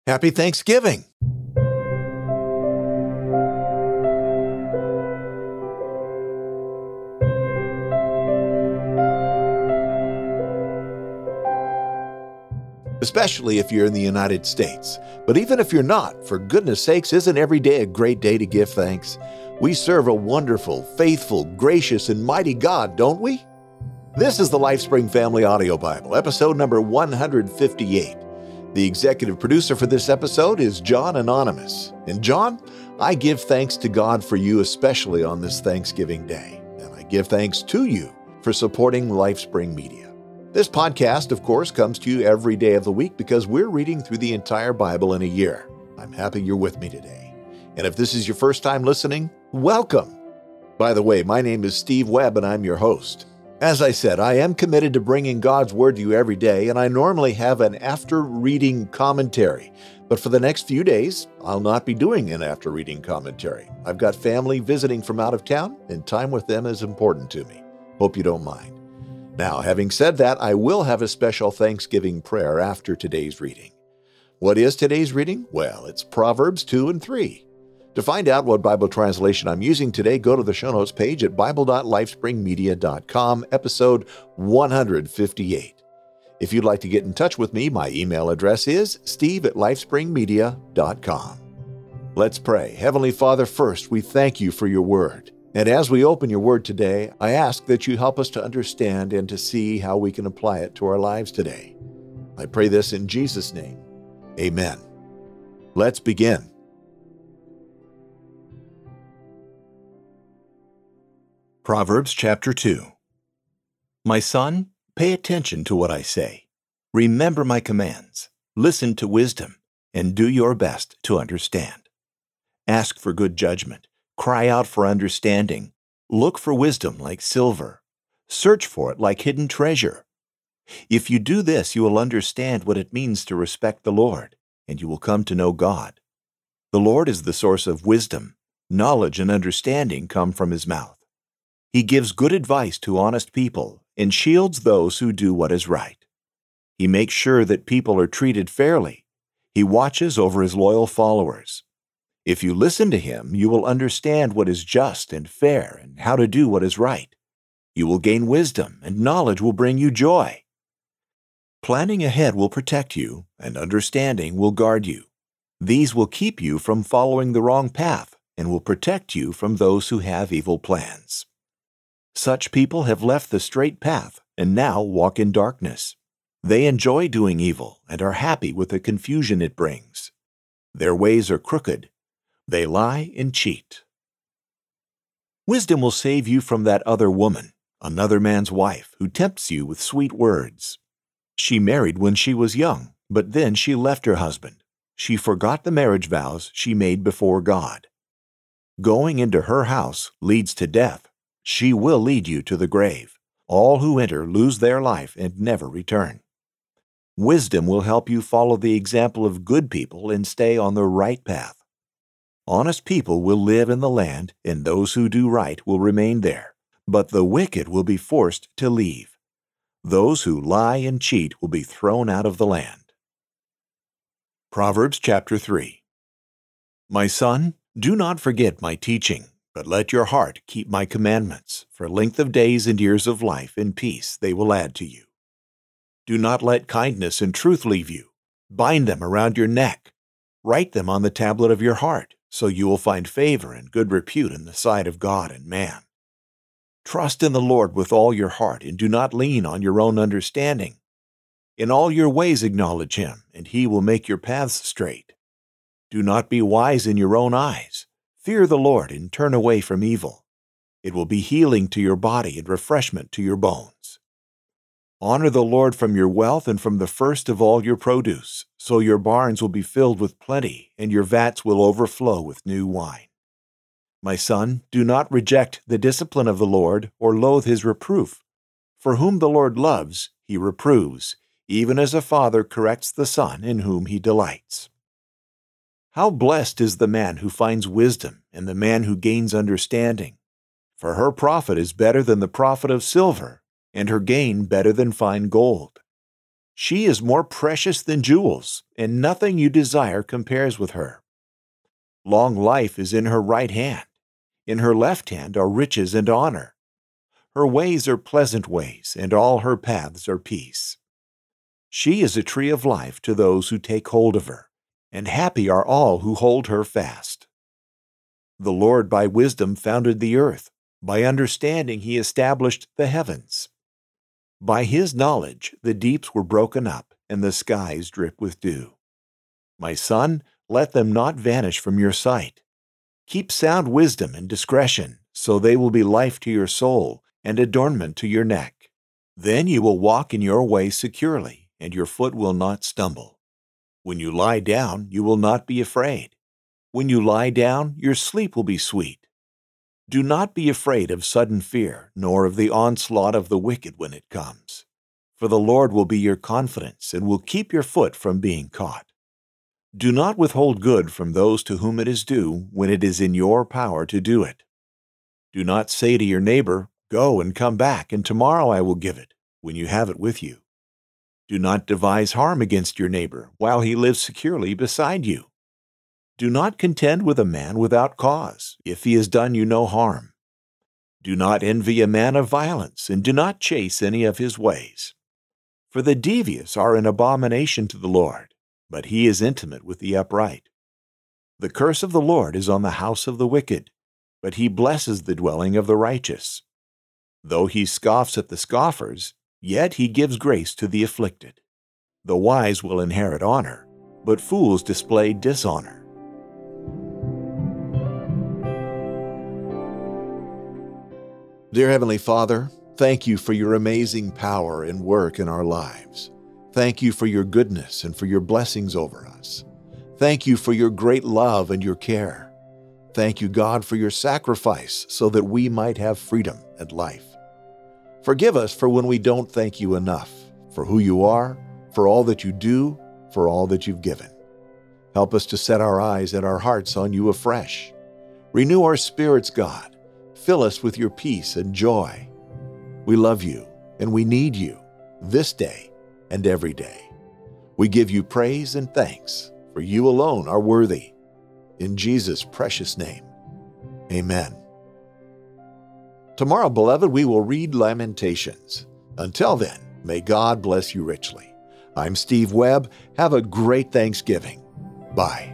Happy Thanksgiving! Especially if you're in the United States. But even if you're not, for goodness sakes, isn't every day a great day to give thanks? We serve a wonderful, faithful, gracious, and mighty God, don't we? This is the LifeSpring Family Audio Bible, episode number 158. The executive producer for this episode is John Anonymous. And John, I give thanks to God for you, especially on this Thanksgiving Day. And I give thanks to you for supporting LifeSpring Media. This podcast, of course, comes to you every day of the week because we're reading through the entire Bible in a year. I'm happy you're with me today. And if this is your first time listening, welcome. By the way, my name is Steve Webb and I'm your host. As I said, I am committed to bringing God's Word to you every day, and I normally have an after-reading commentary. But for the next few days, I'll not be doing an after-reading commentary. I've got family visiting from out of town, and time with them is important to me. Hope you don't mind. Now, having said that, I will have a special Thanksgiving prayer after today's reading. What is today's reading? Well, it's Proverbs 2 and 3. To find out what Bible translation I'm using today, go to the show notes page at bible.lifespringmedia.com, episode 158. If you'd like to get in touch with me, my email address is steve@lifespringmedia.com. Let's pray. Heavenly Father, first, we thank you for your word. And as we open your word today, I ask that you help us to understand and to see how we can apply it to our lives today. I pray this in Jesus' name. Amen. Let's begin. Proverbs chapter 2. My son, pay attention to what I say. Remember my commands. Listen to wisdom, and do your best to understand. Ask for good judgment. Cry out for understanding. Look for wisdom like silver. Search for it like hidden treasure. If you do this, you will understand what it means to respect the Lord, and you will come to know God. The Lord is the source of wisdom. Knowledge and understanding come from His mouth. He gives good advice to honest people and shields those who do what is right. He makes sure that people are treated fairly. He watches over His loyal followers. If you listen to Him, you will understand what is just and fair and how to do what is right. You will gain wisdom, and knowledge will bring you joy. Planning ahead will protect you, and understanding will guard you. These will keep you from following the wrong path and will protect you from those who have evil plans. Such people have left the straight path and now walk in darkness. They enjoy doing evil and are happy with the confusion it brings. Their ways are crooked. They lie and cheat. Wisdom will save you from that other woman, another man's wife, who tempts you with sweet words. She married when she was young, but then she left her husband. She forgot the marriage vows she made before God. Going into her house leads to death. She will lead you to the grave. All who enter lose their life and never return. Wisdom will help you follow the example of good people and stay on the right path. Honest people will live in the land, and those who do right will remain there, but the wicked will be forced to leave. Those who lie and cheat will be thrown out of the land. Proverbs chapter 3. My son, do not forget my teaching, but let your heart keep my commandments, for length of days and years of life and peace they will add to you. Do not let kindness and truth leave you. Bind them around your neck. Write them on the tablet of your heart, so you will find favor and good repute in the sight of God and man. Trust in the Lord with all your heart, and do not lean on your own understanding. In all your ways acknowledge Him, and He will make your paths straight. Do not be wise in your own eyes. Fear the Lord and turn away from evil. It will be healing to your body and refreshment to your bones. Honor the Lord from your wealth and from the first of all your produce, so your barns will be filled with plenty, and your vats will overflow with new wine. My son, do not reject the discipline of the Lord or loathe His reproof. For whom the Lord loves, He reproves, even as a father corrects the son in whom He delights. How blessed is the man who finds wisdom and the man who gains understanding. For her profit is better than the profit of silver, and her gain better than fine gold. She is more precious than jewels, and nothing you desire compares with her. Long life is in her right hand. In her left hand are riches and honor. Her ways are pleasant ways, and all her paths are peace. She is a tree of life to those who take hold of her, and happy are all who hold her fast. The Lord by wisdom founded the earth. By understanding he established the heavens. By his knowledge the deeps were broken up, and the skies drip with dew. My son, let them not vanish from your sight. Keep sound wisdom and discretion, so they will be life to your soul and adornment to your neck. Then you will walk in your way securely, and your foot will not stumble. When you lie down, you will not be afraid. When you lie down, your sleep will be sweet. Do not be afraid of sudden fear, nor of the onslaught of the wicked when it comes. For the Lord will be your confidence and will keep your foot from being caught. Do not withhold good from those to whom it is due when it is in your power to do it. Do not say to your neighbor, "Go and come back, and tomorrow I will give it," when you have it with you. Do not devise harm against your neighbor while he lives securely beside you. Do not contend with a man without cause, if he has done you no harm. Do not envy a man of violence, and do not chase any of his ways. For the devious are an abomination to the Lord, but he is intimate with the upright. The curse of the Lord is on the house of the wicked, but he blesses the dwelling of the righteous. Though he scoffs at the scoffers, yet he gives grace to the afflicted. The wise will inherit honor, but fools display dishonor. Dear Heavenly Father, thank you for your amazing power and work in our lives. Thank you for your goodness and for your blessings over us. Thank you for your great love and your care. Thank you, God, for your sacrifice so that we might have freedom and life. Forgive us for when we don't thank you enough, for who you are, for all that you do, for all that you've given. Help us to set our eyes and our hearts on you afresh. Renew our spirits, God. Fill us with your peace and joy. We love you and we need you this day and every day. We give you praise and thanks, for you alone are worthy. In Jesus' precious name, amen. Tomorrow, beloved, we will read Lamentations. Until then, may God bless you richly. I'm Steve Webb. Have a great Thanksgiving. Bye.